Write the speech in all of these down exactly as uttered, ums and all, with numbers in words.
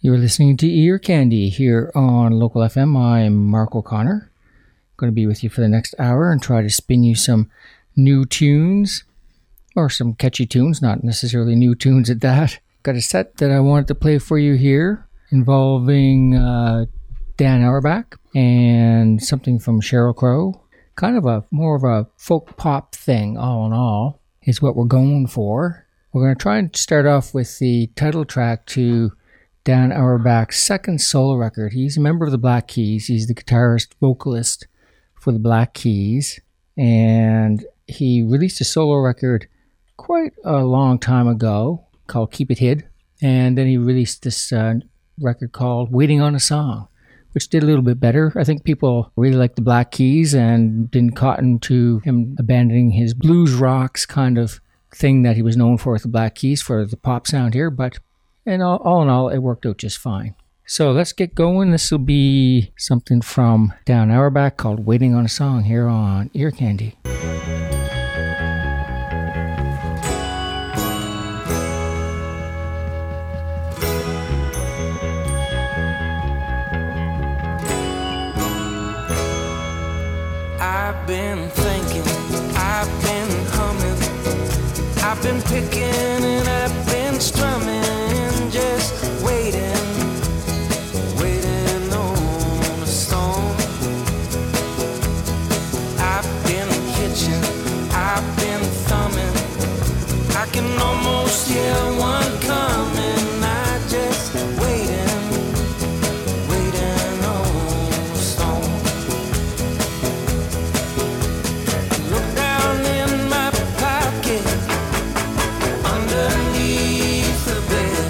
You're listening to Ear Candy here on Local F M. I'm Mark O'Connor. I'm going to be with you for the next hour and try to spin you some new tunes, or some catchy tunes, not necessarily new tunes at that. Got a set that I wanted to play for you here involving uh, Dan Auerbach and something from Sheryl Crow. Kind of a more of a folk pop thing, all in all, is what we're going for. We're going to try and start off with the title track to Dan Auerbach's second solo record. He's a member of the Black Keys. He's the guitarist, vocalist for the Black Keys. And he released a solo record quite a long time ago called Keep It Hid. And then he released this uh, record called Waiting on a Song, which did a little bit better. I think people really liked the Black Keys and didn't cotton to him abandoning his blues rocks kind of thing that he was known for with the Black Keys for the pop sound here. But And all, all in all, it worked out just fine. So let's get going. This will be something from Dan Auerbach called Waiting on a Song here on Ear Candy. I've been thinking, I've been humming, I've been picking and I've been strumming. Just waiting, waiting on a song. I've been hitching, I've been thumbing. I can almost hear one coming. I just waiting, waiting on a song. Look down in my pocket, underneath the bed.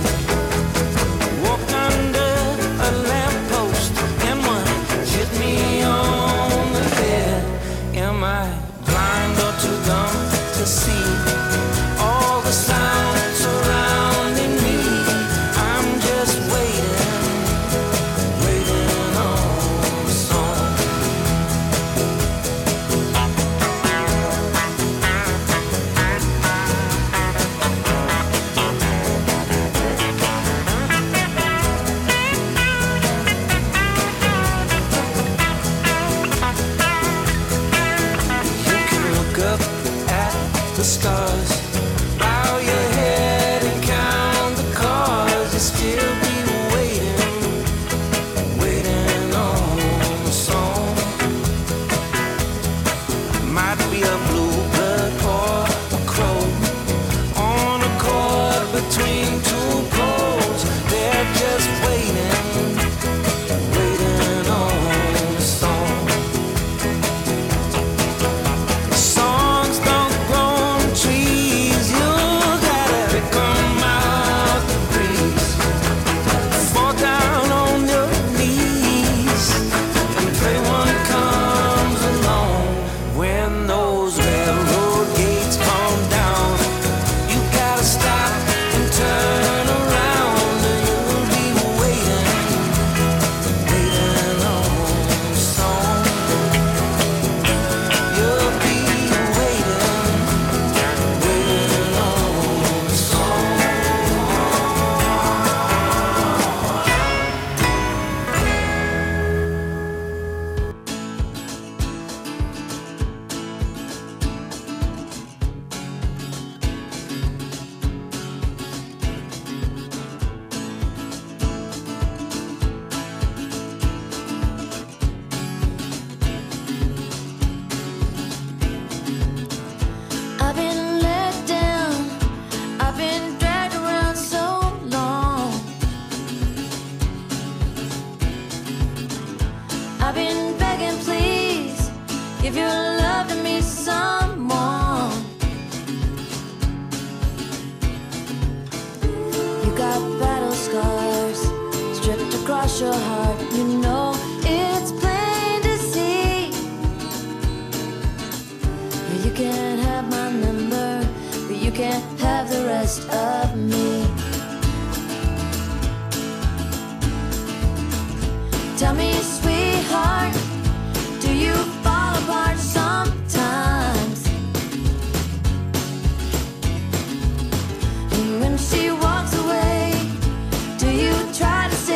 When she walks away, do you try to say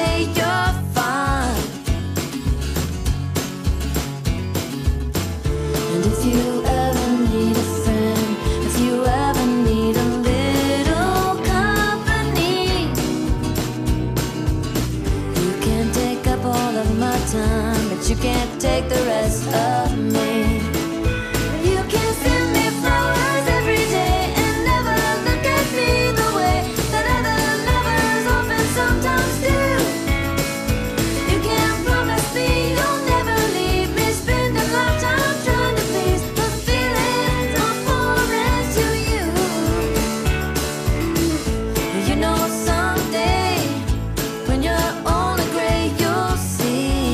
but you can't take the rest of me. You can send me flowers every day and never look at me the way that other lovers often sometimes do. You can promise me you'll never leave me, spend a lifetime trying to please, but feelings are foreign to you. You know someday when you're older gray you'll see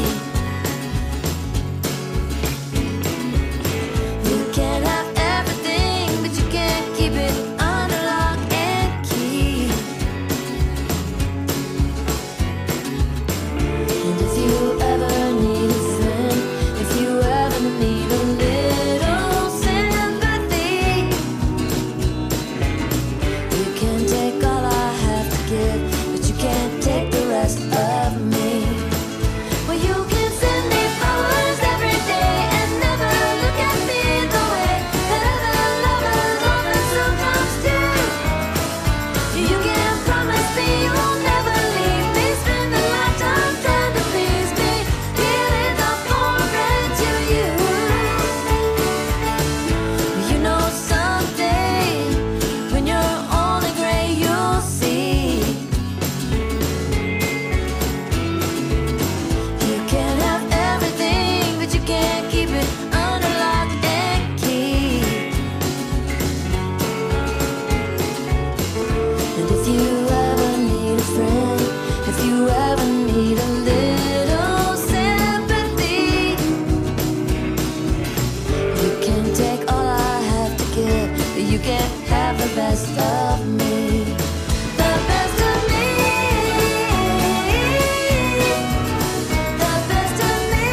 you can't have everything, but you can't keep it under lock and key. And if you ever need a friend, if you ever need a little sympathy, you can take all I have to give, but you can't take the rest of me. Well, you can send me flowers every day and never look at me the way that other lovers often sometimes do. You can promise me you'll never leave me, spend a lifetime trying to please me, feelings are foreign to you. You know someday when you're old and gray you'll see you can't have everything, but you can't keep it under lock and key. And if you ever need a friend, if you ever need a little sympathy, you can take all I have to give, but you can't have the best of me. The best of me. The best of me.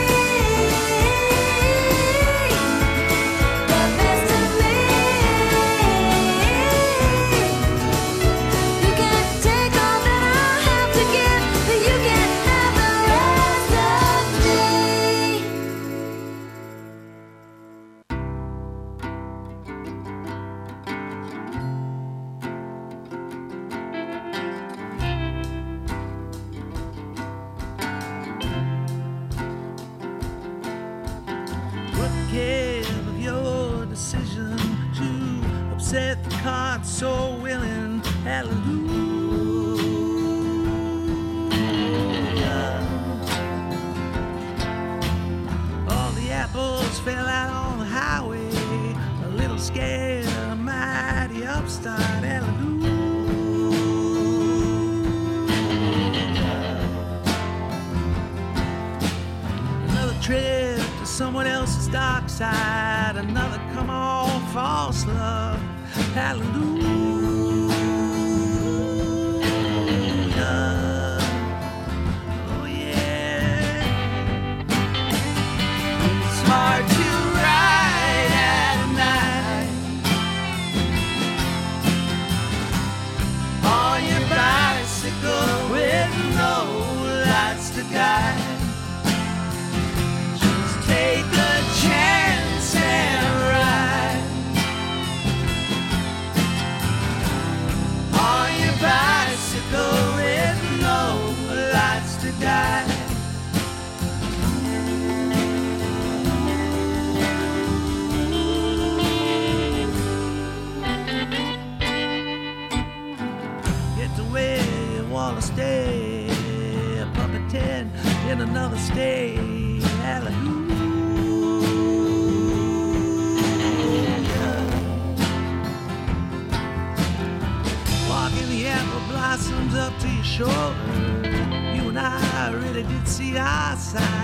The best of me. You can't take all that I have to give, but you can't have the rest of me. What became of your decision to upset the cart so willing? Hallelujah. All the apples fell out on the highway, a little scared of a mighty upstart. Hallelujah. Another trip to someone else's dark side, another come on false love. Hallelujah. Oh yeah. It's hard to ride at night on your bicycle with no lights to guide. Just take a chance and ride on your bicycle with no lights to guide. Get to where you wanna stay, a puppet tent in another state. Hallelujah. Walking the apple blossoms up to your shoulder, you and I really did see our side.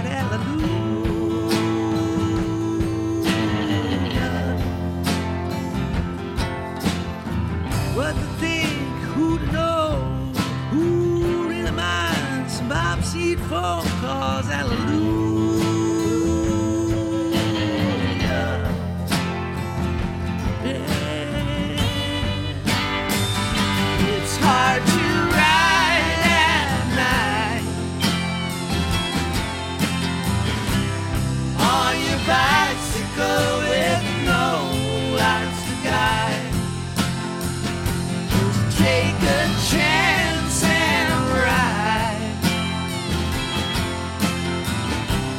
Hallelujah. What to think, who to know, who really minds some Bob Seed phone calls. Hallelujah. Yeah. It's hard to ride at night on your bicycle with no lights to guide. Just take a chance and ride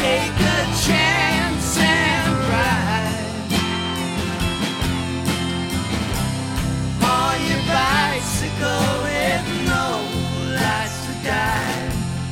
take a chance and ride on your bicycle with no lights to guide.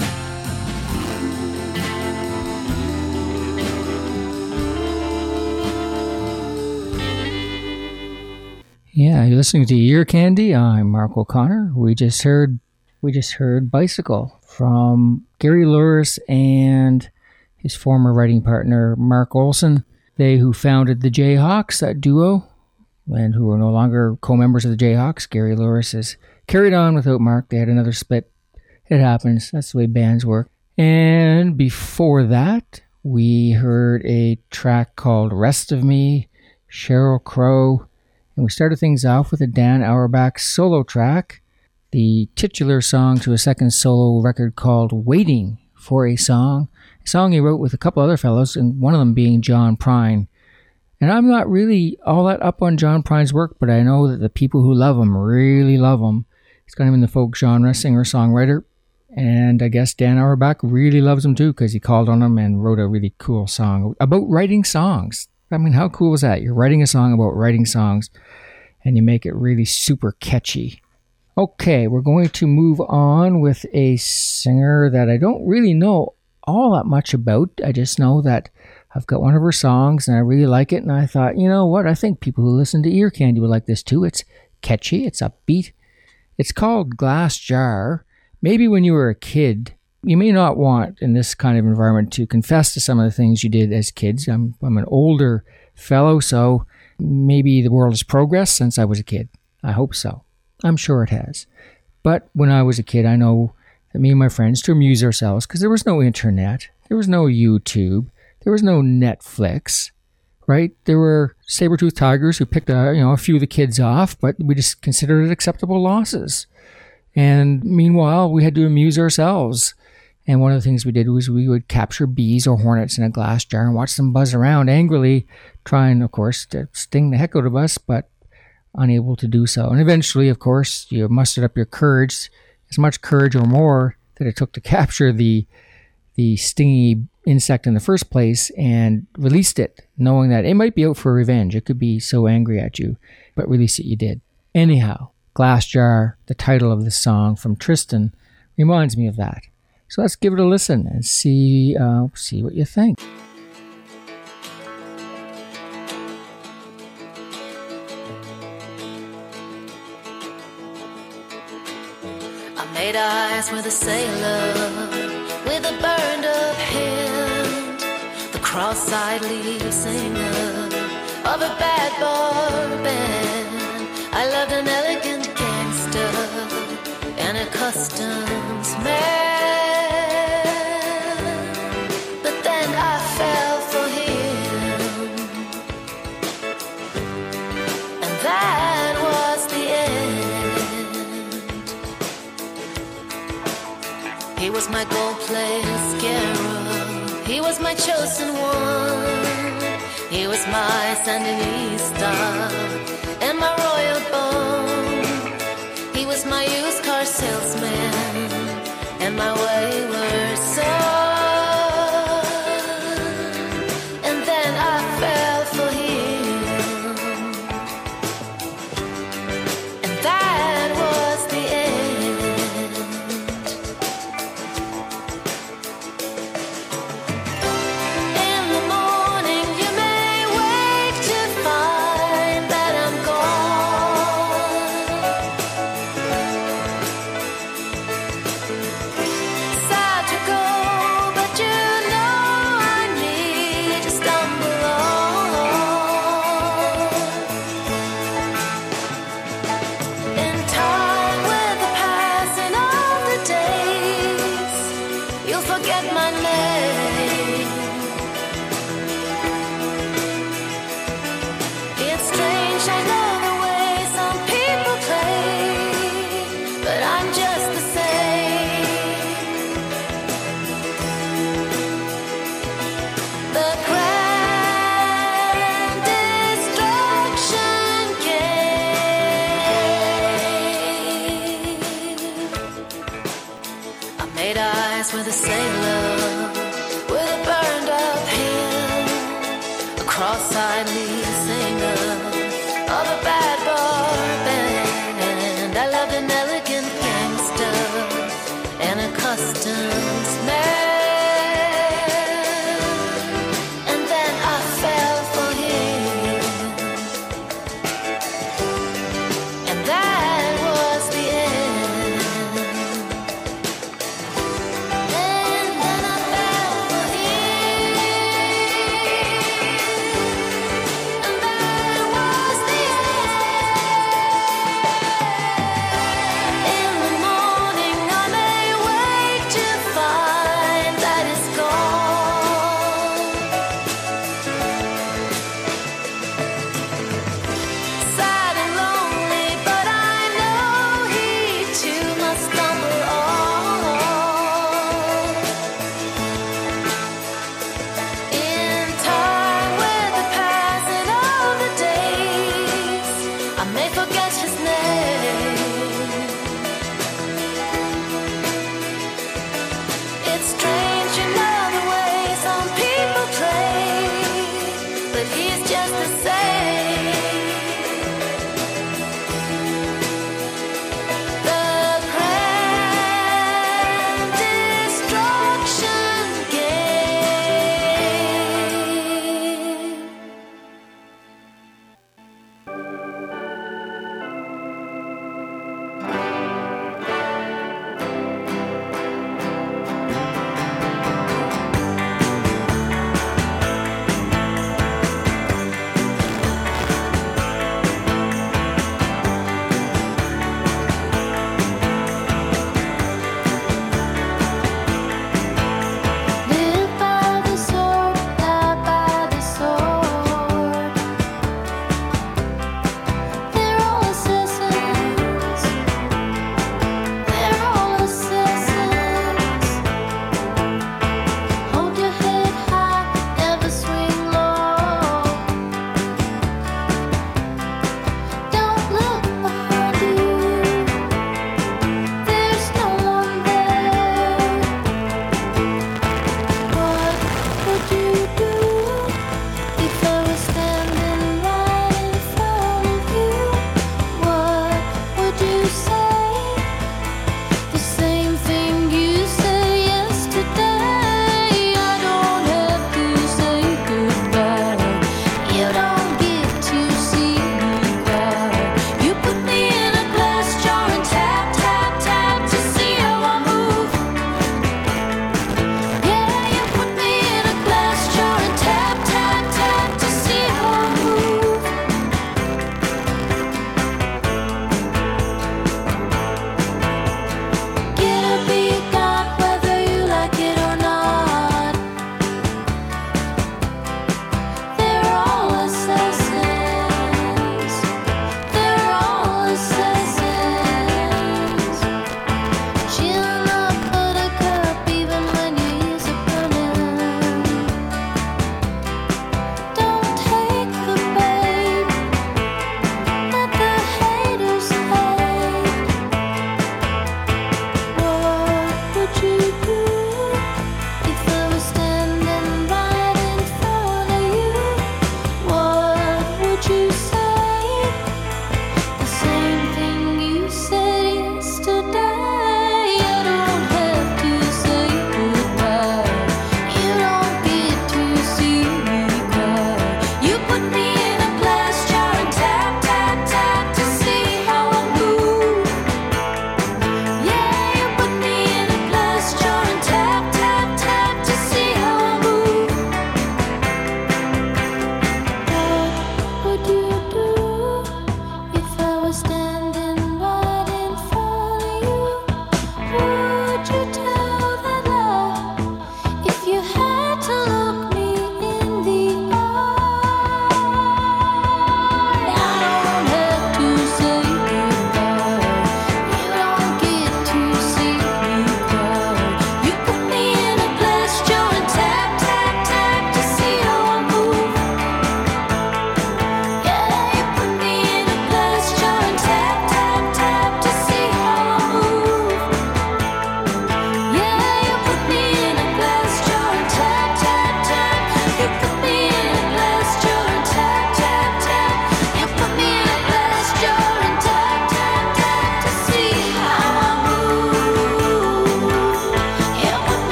Yeah, you're listening to Ear Candy. I'm Mark O'Connor. We just heard we just heard Bicycle from Gary Louris and his former writing partner Mark Olson. They who founded the Jayhawks, that duo, and who are no longer co-members of the Jayhawks. Gary Louris has carried on without Mark. They had another split. It happens. That's the way bands work. And before that, we heard a track called Rest of Me, Sheryl Crow. And we started things off with a Dan Auerbach solo track, the titular song to a second solo record called Waiting for a Song, a song he wrote with a couple other fellows, and one of them being John Prine. And I'm not really all that up on John Prine's work, but I know that the people who love him really love him. He's got him in the folk genre, singer-songwriter, and I guess Dan Auerbach really loves him too, because he called on him and wrote a really cool song about writing songs. I mean, how cool is that? You're writing a song about writing songs, and you make it really super catchy. Okay, we're going to move on with a singer that I don't really know all that much about. I just know that I've got one of her songs, and I really like it, and I thought, you know what? I think people who listen to Ear Candy would like this too. It's catchy, it's upbeat. It's called Glass Jar. Maybe when you were a kid, you may not want, in this kind of environment, to confess to some of the things you did as kids. I'm, I'm an older fellow, so maybe the world has progressed since I was a kid. I hope so. I'm sure it has. But when I was a kid, I know that me and my friends, to amuse ourselves, because there was no internet, there was no YouTube, there was no Netflix, right? There were saber-toothed tigers who picked a, you know, a few of the kids off, but we just considered it acceptable losses. And meanwhile, we had to amuse ourselves. And one of the things we did was we would capture bees or hornets in a glass jar and watch them buzz around angrily, trying, of course, to sting the heck out of us, but unable to do so. And eventually, of course, you mustered up your courage, as much courage or more that it took to capture the the stingy insect in the first place, and released it, knowing that it might be out for revenge. It could be so angry at you, but release it you did. Anyhow, Glass Jar, the title of this song from Tristan, reminds me of that. So let's give it a listen and see uh, see what you think. I made eyes with a sailor, with a burned up hand, the cross-eyed lead singer of a bad bar band. I loved an elegant gangster and a customs man. He was my gold-plated scarab. He was my chosen one. He was my Sandinista and my royal bone. He was my used car salesman and my wayward son. And then I fell for him, and that was the end. In the morning you may wake to find that I'm gone. Sad to go, but you know I need to stumble on. In time, with the passing of the days, you'll forget my name. It's strange, I know the way some people play, but I'm just the same. The grand destruction came. I made eyes with a sailor, with a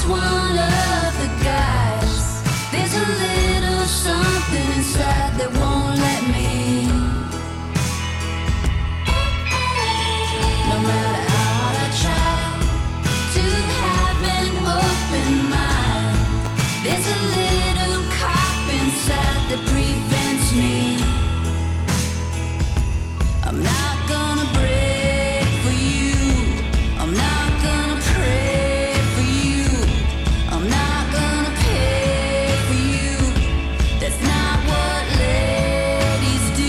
just one of the guys. There's a little something inside that won't let me. No matter how hard I try to have an open mind, there's a little cop inside that prevents me. I'm not gonna break for you. I'm not gonna pray for you. I'm not gonna pay for you. That's not what ladies do.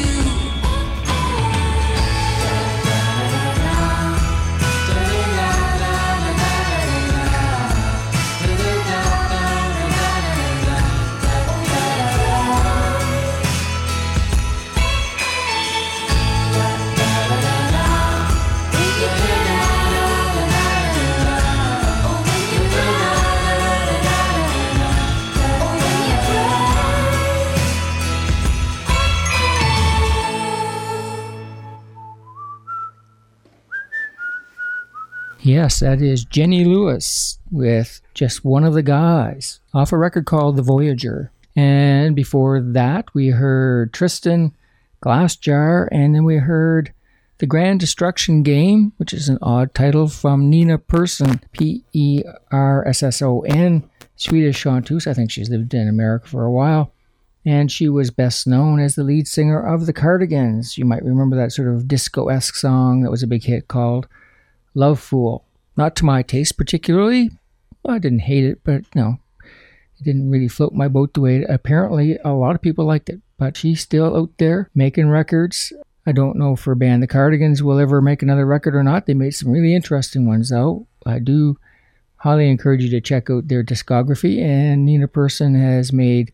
Yes, that is Jenny Lewis with Just One of the Guys off a record called The Voyager. And before that, we heard Tristan, Glassjar, and then we heard The Grand Destruction Game, which is an odd title, from Nina Persson, P E R S S O N, Swedish chanteuse. I think she's lived in America for a while. And she was best known as the lead singer of The Cardigans. You might remember that sort of disco-esque song that was a big hit called Love Fool. Not to my taste particularly. I didn't hate it, but no, it didn't really float my boat the way apparently a lot of people liked it. But she's still out there making records. I don't know if her band The Cardigans will ever make another record or not. They made some really interesting ones though. I do highly encourage you to check out their discography, and Nina Persson has made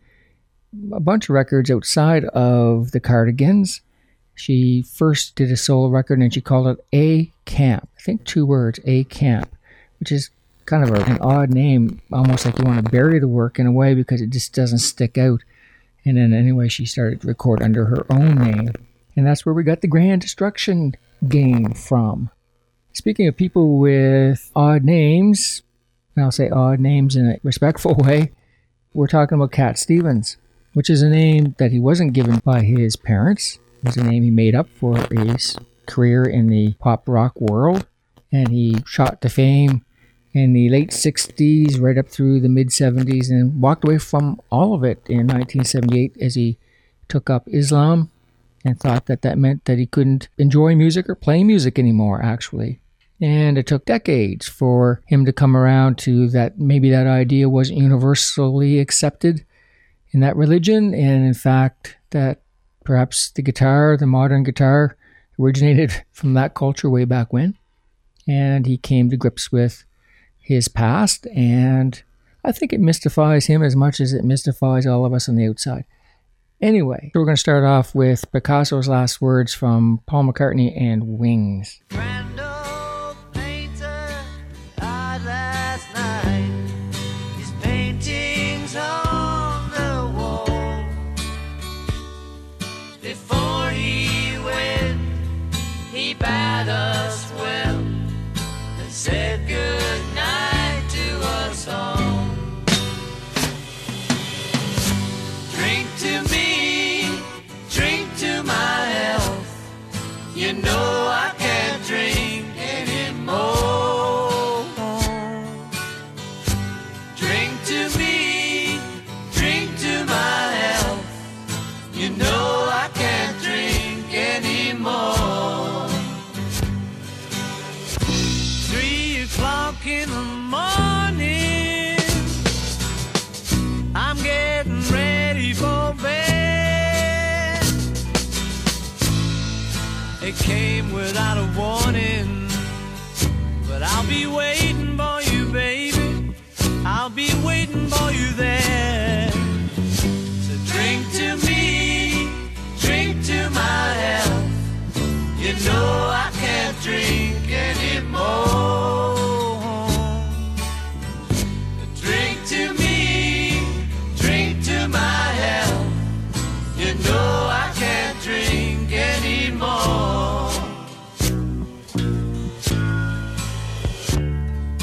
a bunch of records outside of The Cardigans. She first did a solo record and she called it A Camp. I think two words, A Camp, which is kind of a, an odd name, almost like you want to bury the work in a way because it just doesn't stick out. And then anyway, she started to record under her own name. And that's where we got The Grand Destruction Game from. Speaking of people with odd names, and I'll say odd names in a respectful way, we're talking about Cat Stevens, which is a name that he wasn't given by his parents. It was a name he made up for his career in the pop rock world. And he shot to fame in the late sixties, right up through the mid seventies, and walked away from all of it in nineteen seventy-eight as he took up Islam and thought that that meant that he couldn't enjoy music or play music anymore, actually. And it took decades for him to come around to that maybe that idea wasn't universally accepted in that religion, and in fact that perhaps the guitar, the modern guitar, originated from that culture way back when. And he came to grips with his past, and I think it mystifies him as much as it mystifies all of us on the outside. Anyway, so we're going to start off with Picasso's last words from Paul McCartney and Wings. Grand old painter died last night. His paintings on the wall. Before he went, he bade us well and said good night to us all. Drink to me, drink to my health. You know I can't drink anymore. Drink to me, drink to my health. You know I can't drink anymore. Three o'clock in the morning, I'm getting ready for bed. It came without a warning, but I'll be waiting for you, baby. I'll be waiting for you there. So drink to me, drink to my health. You know I can't drink anymore. Drink to me, drink to my health. You know I can't drink anymore.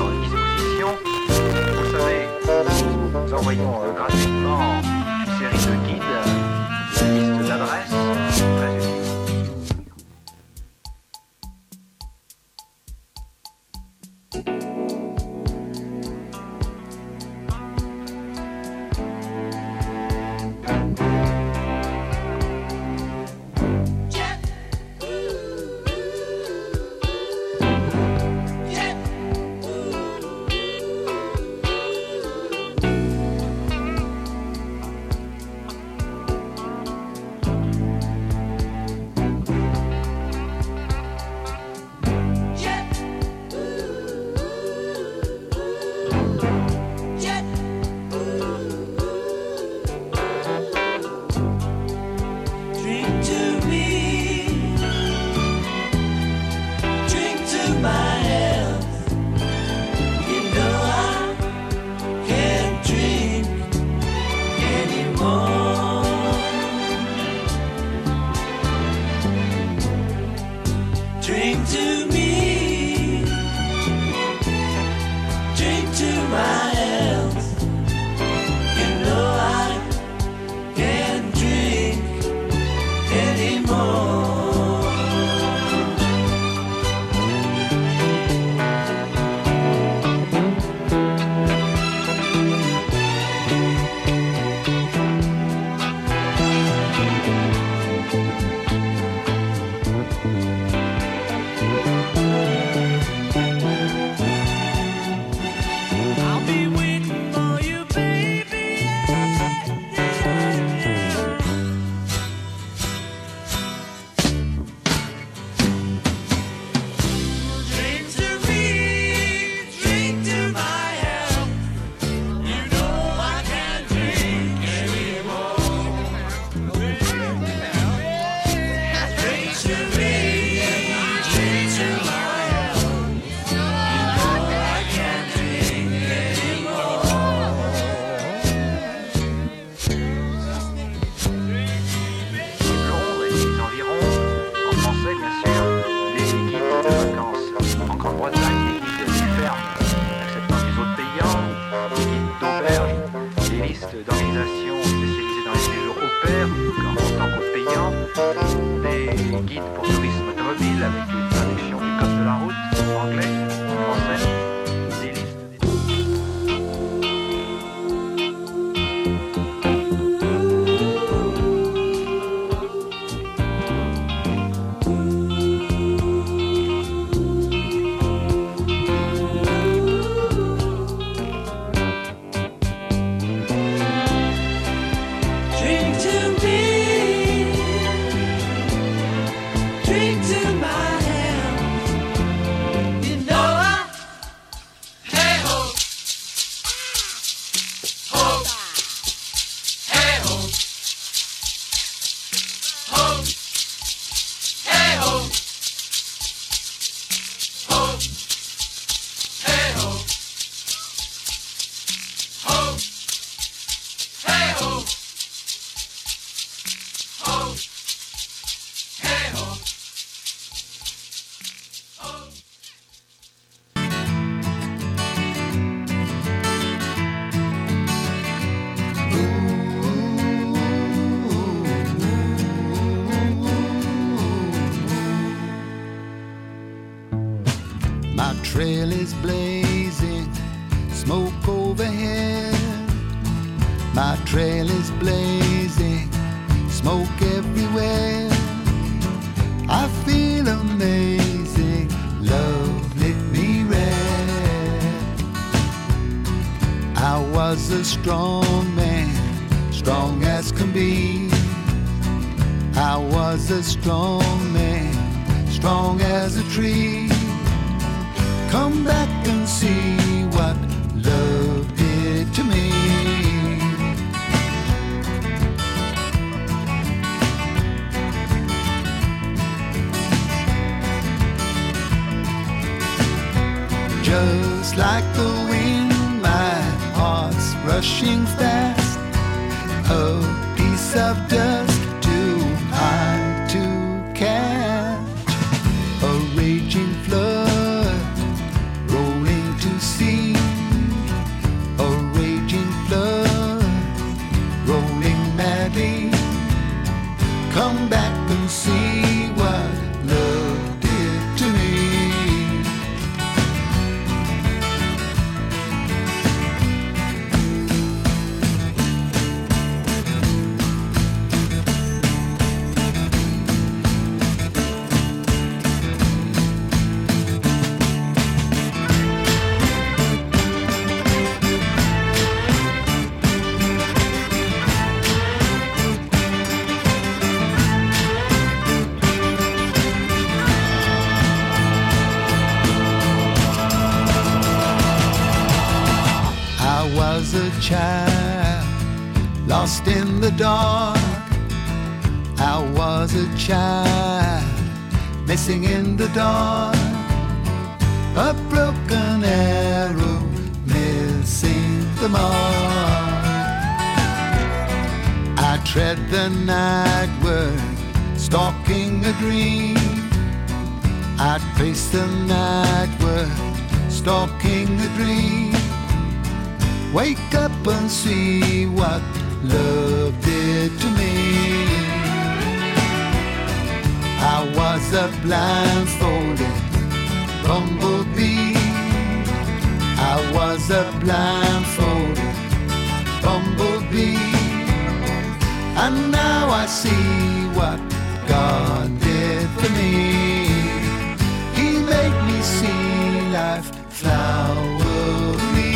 leur disposition. Vous savez, nous envoyons euh, gratuitement une série de guides, de listes d'adresses, très utiles. Trail is blazing, smoke overhead. My trail is blazing, smoke everywhere. I feel amazing, love lit me red. I was a strong man, strong as can be. I was a strong man, strong as a tree. Come back and see what love did to me. Just like the wind, my heart's rushing fast. A piece of dust too high to catch. A raging flood rolling to sea. a child lost in the dark. I was a child missing in the dark. A broken arrow missing the mark. I tread the nightward, stalking a dream. I'd face the nightward, stalking a dream. Wake up and see what love did to me. I was a blindfolded bumblebee. I was a blindfolded bumblebee. And now I see what God did for me. He made me see life flowery.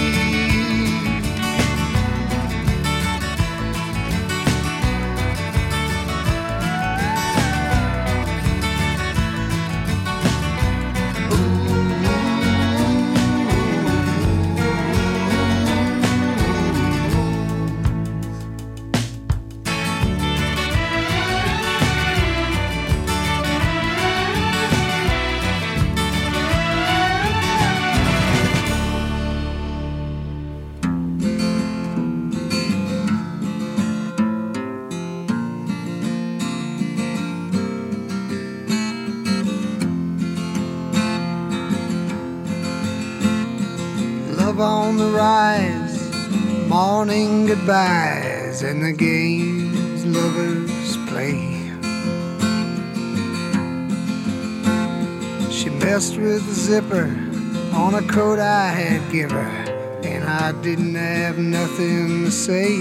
On the rise, morning goodbyes, and the games lovers play. She messed with the zipper on a coat I had give her, and I didn't have nothing to say.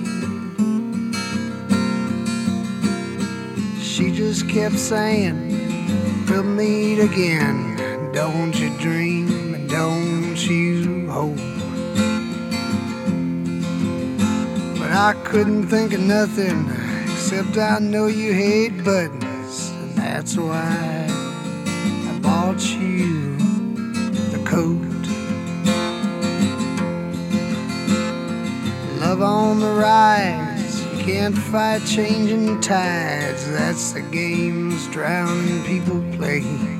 She just kept saying, we'll meet again. Don't you dream and don't you hope. But I couldn't think of nothing except I know you hate buttons, and that's why I bought you the coat. Love on the rise, you can't fight changing tides. That's the games drowning people play.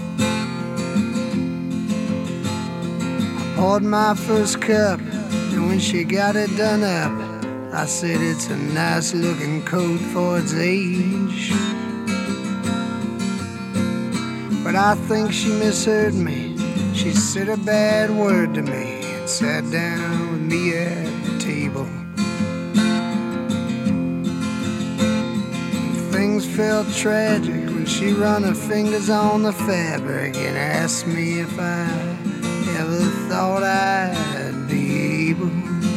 Poured my first cup, and when she got it done up, I said it's a nice looking coat for its age. But I think she misheard me. She said a bad word to me and sat down with me at the table. Things felt tragic when she run her fingers on the fabric and asked me if I ever thought I'd be able.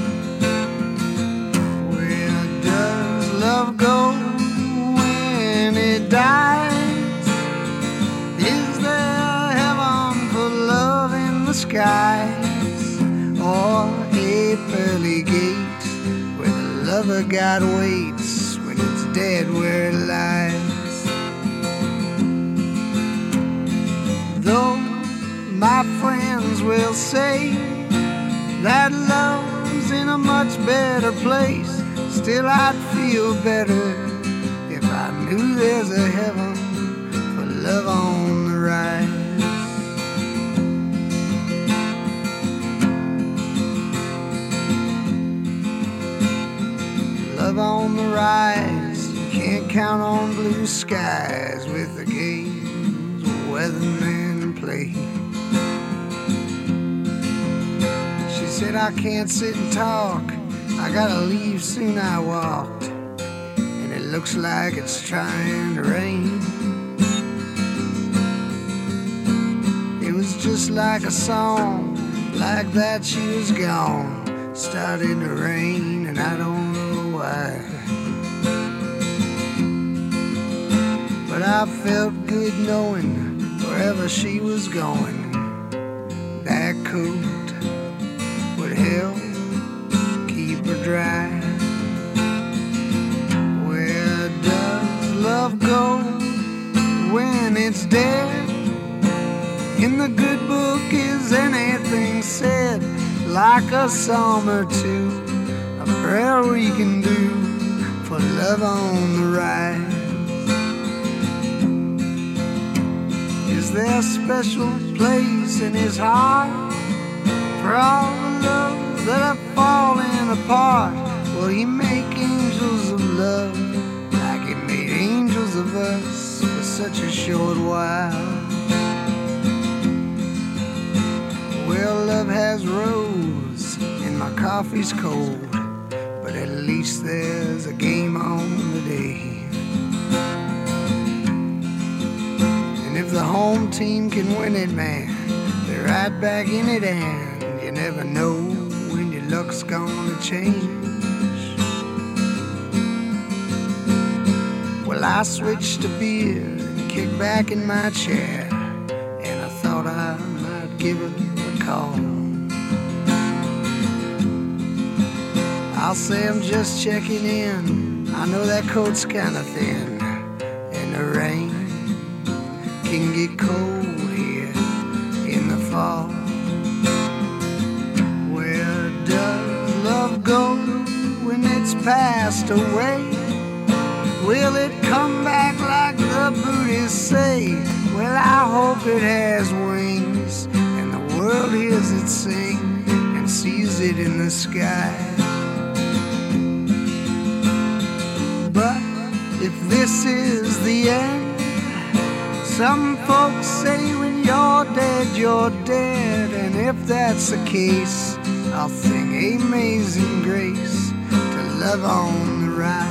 Where does love go when it dies? Is there heaven for love in the skies? Or a pearly gate where the lover God waits when it's dead where it lies? Though my friends will say that love's in a much better place, still I'd feel better if I knew there's a heaven for love on the rise. Love on the rise, you can't count on blue skies with the games weathermen play. Said I can't sit and talk, I gotta leave soon. I walked, and it looks like it's trying to rain. It was just like a song, like that she was gone. Started to rain, and I don't know why. But I felt good knowing wherever she was going, that coat would help keep her dry. Where does love go when it's dead? In the good book is anything said, like a psalm or two, a prayer we can do for love on the rise. Is there a special place in his heart for all the loves that are falling apart? Will he make angels of love like he made angels of us for such a short while? Well, love has rose and my coffee's cold, but at least there's a game on today. And if the home team can win it, man, they're right back in it, and you never know when your luck's gonna change. Well, I switched to beer and kicked back in my chair, and I thought I might give it a call. I'll say I'm just checking in. I know that coat's kinda thin, and the rain can get cold here in the fall. Where does love go when it's passed away? Will it come back like the Buddhists say? Well, I hope it has wings and the world hears it sing and sees it in the sky. But if this is the end, some folks say when you're dead, you're dead. And if that's the case, I'll sing Amazing Grace to love on the rise.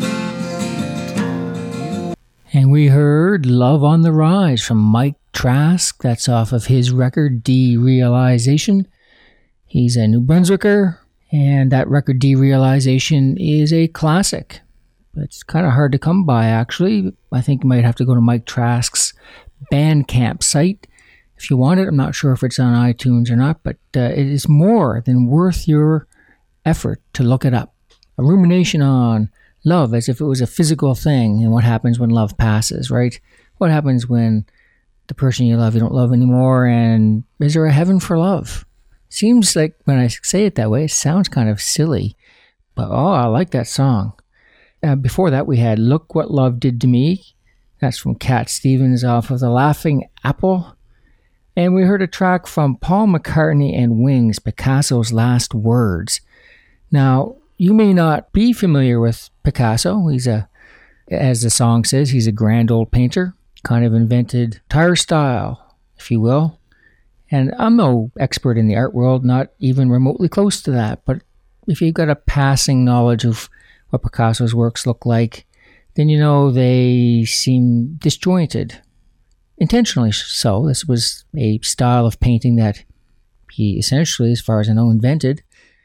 And we heard Love on the Rise from Mike Trask. That's off of his record, Derealization. He's a New Brunswicker, and that record, Derealization, is a classic. It's kind of hard to come by, actually. I think you might have to go to Mike Trask's Bandcamp site if you want it. I'm not sure if it's on iTunes or not, but uh, it is more than worth your effort to look it up. A rumination on love as if it was a physical thing, and what happens when love passes, right? What happens when the person you love you don't love anymore, and is there a heaven for love? Seems like when I say it that way, it sounds kind of silly, but oh, I like that song. Uh, before that, we had Look What Love Did to Me. That's from Cat Stevens off of The Laughing Apple. And we heard a track from Paul McCartney and Wings, Picasso's Last Words. Now, you may not be familiar with Picasso. He's a, as the song says, he's a grand old painter. Kind of invented tire style, if you will. And I'm no expert in the art world, not even remotely close to that. But if you've got a passing knowledge of what Picasso's works look like, then you know they seem disjointed. Intentionally so. This was a style of painting that he essentially, as far as I know, invented.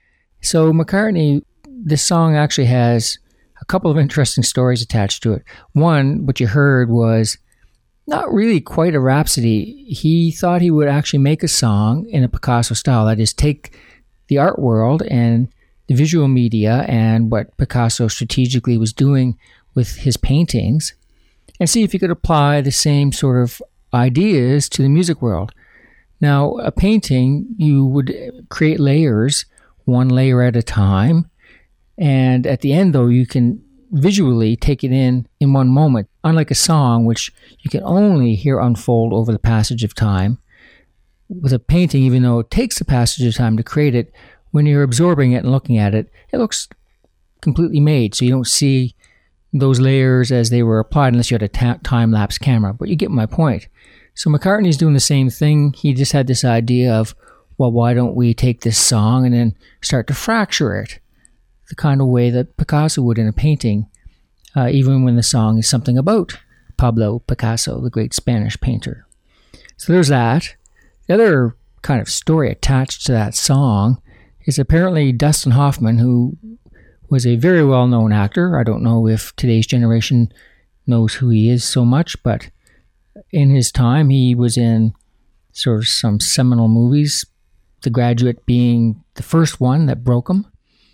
So McCartney, this song actually has a couple of interesting stories attached to it. One, what you heard was not really quite a rhapsody. He thought he would actually make a song in a Picasso style. That is, take the art world and the visual media and what Picasso strategically was doing with his paintings and see if he could apply the same sort of ideas to the music world. Now, a painting, you would create layers, one layer at a time, and at the end, though, you can visually take it in in one moment, unlike a song, which you can only hear unfold over the passage of time. With a painting, even though it takes the passage of time to create it, when you're absorbing it and looking at it, it looks completely made, so you don't see those layers as they were applied unless you had a ta- time-lapse camera. But you get my point. So McCartney's doing the same thing. He just had this idea of, well, why don't we take this song and then start to fracture it the kind of way that Picasso would in a painting, uh, even when the song is something about Pablo Picasso, the great Spanish painter. So there's that. The other kind of story attached to that song is apparently Dustin Hoffman, who was a very well-known actor. I don't know if today's generation knows who he is so much, but in his time, he was in sort of some seminal movies, The Graduate being the first one that broke him.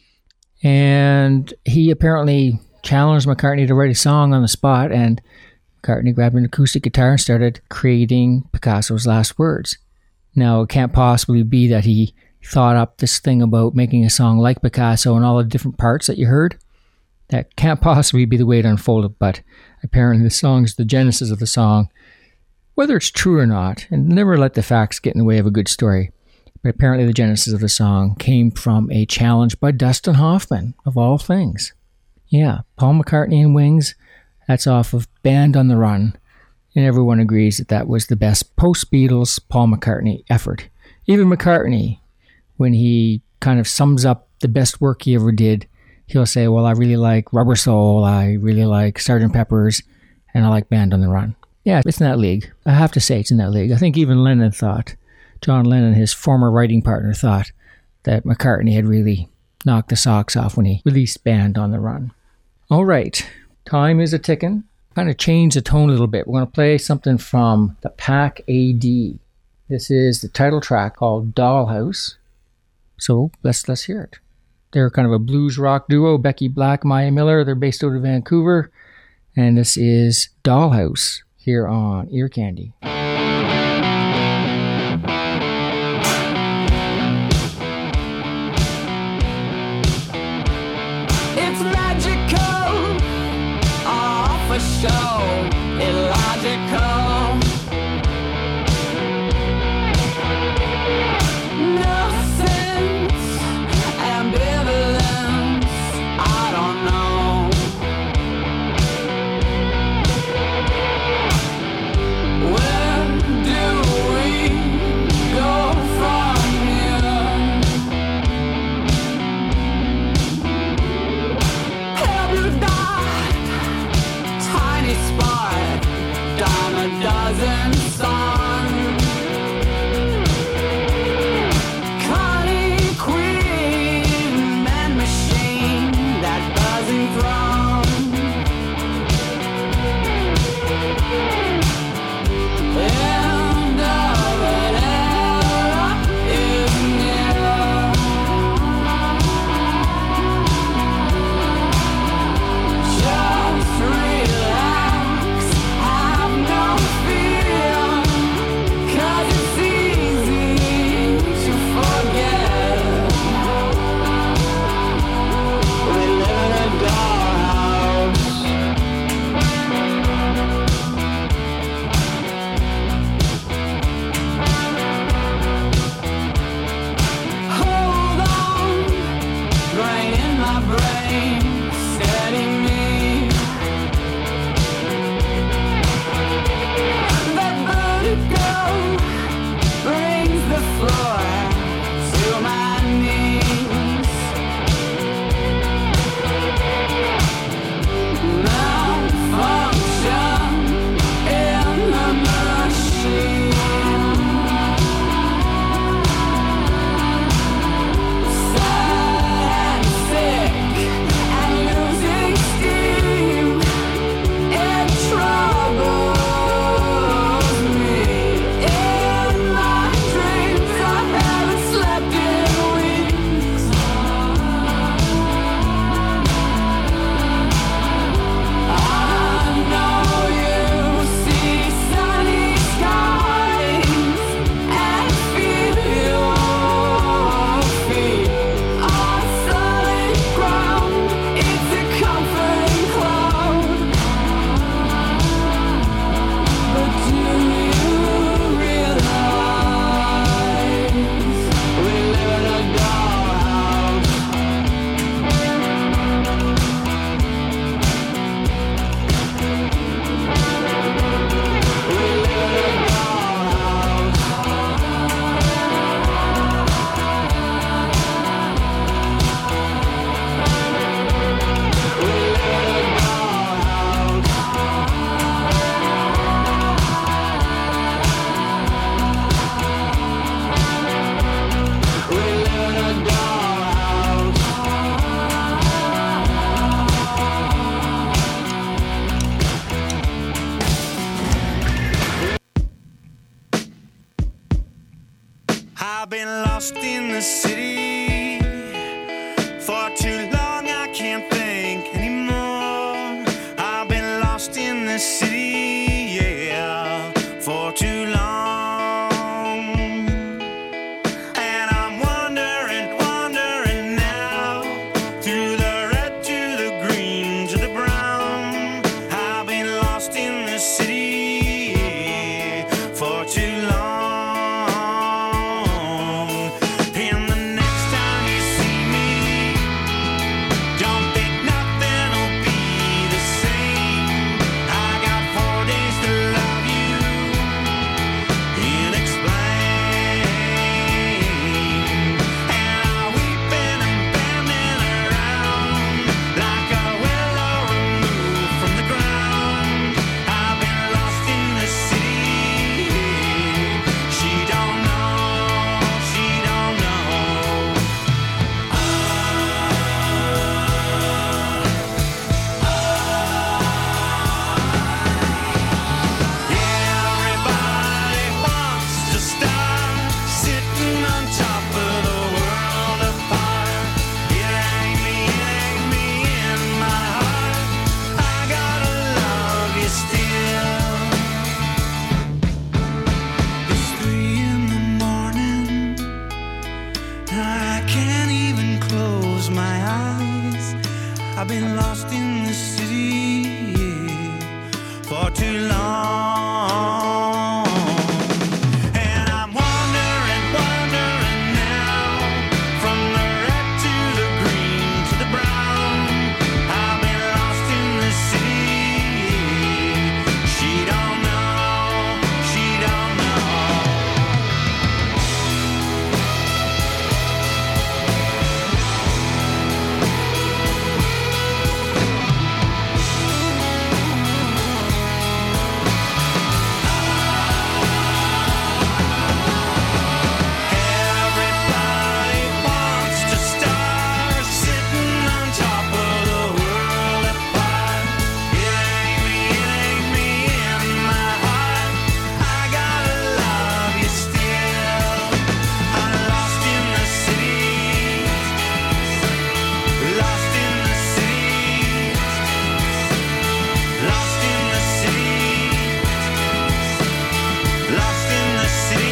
And he apparently challenged McCartney to write a song on the spot, and McCartney grabbed an acoustic guitar and started creating Picasso's Last Words. Now, it can't possibly be that he thought up this thing about making a song like Picasso and all the different parts that you heard. That can't possibly be the way it unfolded, but apparently the song is the genesis of the song. Whether it's true or not, and never let the facts get in the way of a good story, but apparently the genesis of the song came from a challenge by Dustin Hoffman, of all things. Yeah, Paul McCartney and Wings, that's off of Band on the Run, and everyone agrees that that was the best post-Beatles Paul McCartney effort. Even McCartney, when he kind of sums up the best work he ever did, he'll say, well, I really like Rubber Soul, I really like Sergeant Pepper's, and I like Band on the Run. Yeah, it's in that league. I have to say it's in that league. I think even Lennon thought, John Lennon, his former writing partner, thought that McCartney had really knocked the socks off when he released Band on the Run. All right, time is a-ticking. Kind of change the tone a little bit. We're going to play something from the Pack A D. This is the title track called Dollhouse. So let's let's hear it. They're kind of a blues rock duo, Becky Black, Maya Miller. They're based out of Vancouver. And this is Dollhouse here on Ear Candy. It's magical, all for show, illogical. No sense, ambivalence, I don't know. Where do we go from here? Pale blue dot, tiny spot, dime a dozen sun. Connie Queen, man machine, that buzzing drum. End of an era is near. Just relax, have no fear, 'cause it's easy to forget. We live in a dollhouse. Hold on, brain in my brain, steady me. That vertigo brings the floor to my knees. Malfunction in the machine. Sad and sick and losing steam. It troubles me. In my dreams I haven't slept in weeks. I know you see sunny skies and feel your feet on solid ground. It's a comforting cloud. But do you realize we live in a dollhouse? We live in a dollhouse. We live in a dollhouse. We live in a dollhouse. I've been lost in the city for too long, I can't think anymore. I've been lost in the city, yeah, for too long. And I'm wondering close my eyes. I've been lost in the city for too long. And I'm wandering, wandering now, from the red to the green to the brown. I've been lost in the city. She don't know, she don't know. Everybody wants to start sitting on top of the world apart. It ain't me, it ain't me in my heart. I gotta love you still. I'm lost in the city, lost in the city, lost in the city, lost in the city.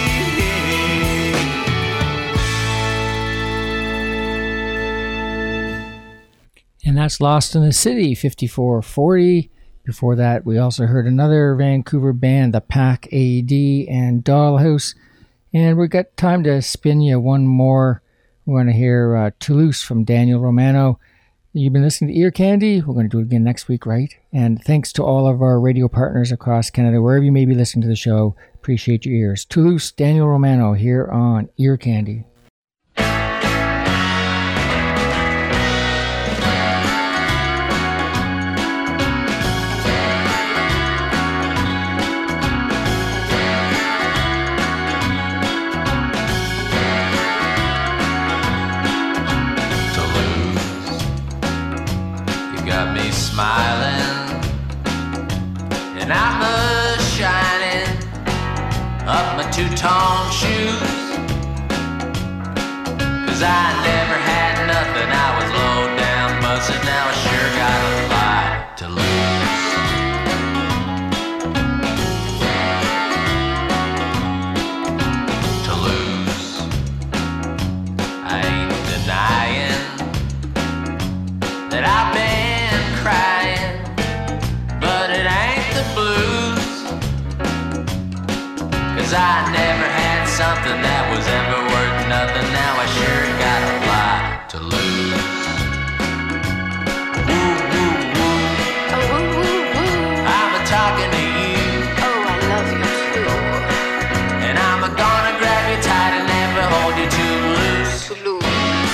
And that's Lost in the City, fifty-four forty. Before that, we also heard another Vancouver band, the Pack A D and Dollhouse. And we got time to spin you one more. We're going to hear uh, Toulouse from Daniel Romano. You've been listening to Ear Candy. We're going to do it again next week, right? And thanks to all of our radio partners across Canada, wherever you may be listening to the show. Appreciate your ears. Toulouse, Daniel Romano here on Ear Candy. You got me smiling, and I'm a shining up my two-tone shoes. Cause I never had nothing, I was low down busted. Now I sure got a lot to lose. To lose, I ain't denying that I've been crying, but it ain't the blues. Cause I never had something that was ever worth nothing. Now I sure got a lot to lose. Woo, woo, woo. Oh, woo, woo, woo. I'm a talking to you, Oh, I love you too. and I'm a gonna grab you tight and never hold you too loose. To lose.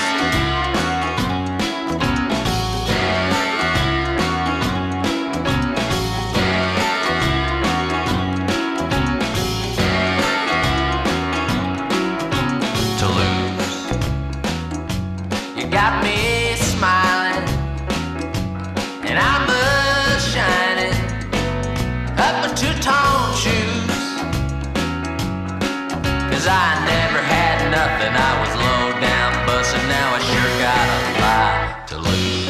To lose. You got me smiling, and I'm a shining up my two-tone shoes. Cause I never had nothing, I was low down busted. Now I sure got a lot to lose.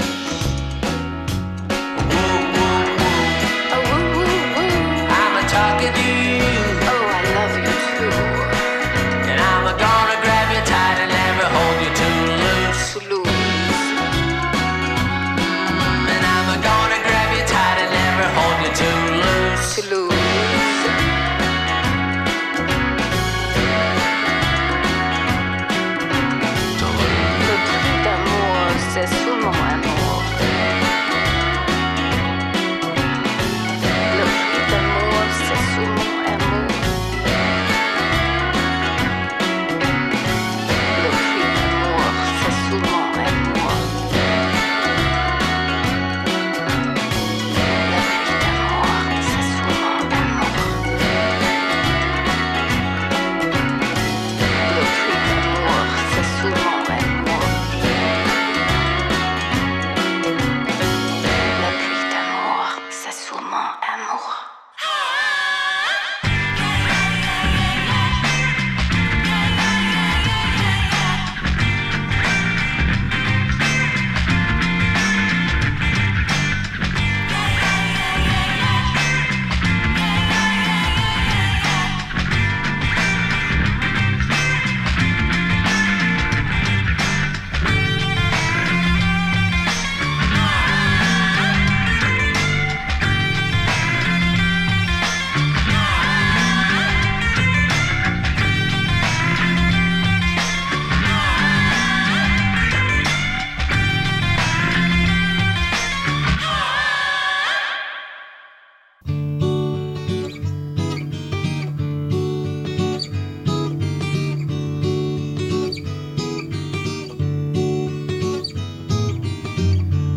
Woo, woo, woo. Oh, woo, woo, woo. I'm a talking to you, Oh, I love you too. and I'm a gonna grab you tight and never hold you too loose. To lose. And I'm a gonna grab you tight and never hold you too loose. To lose. To lose. Le cri d'amour, c'est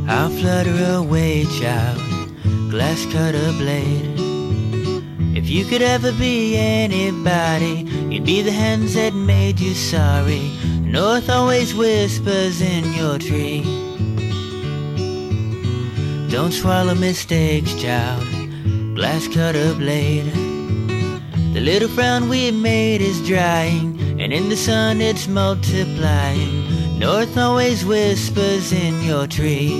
I'll flutter away, child, glass cutter blade. If you could ever be anybody, you'd be the hands that made you sorry. North always whispers in your tree. Don't swallow mistakes, child, glass cutter blade. The little frown we made is drying, and in the sun it's multiplying. North always whispers in your tree.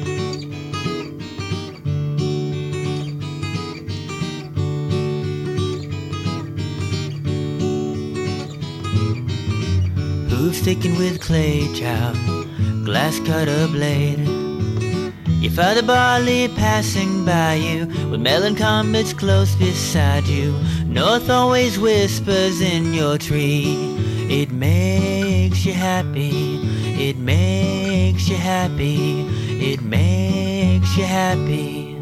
Who's sticking with clay, child, glass cutter blade? Your father barley passing by you, with melon comets close beside you. North always whispers in your tree. It makes you happy, it makes you happy, it makes you happy.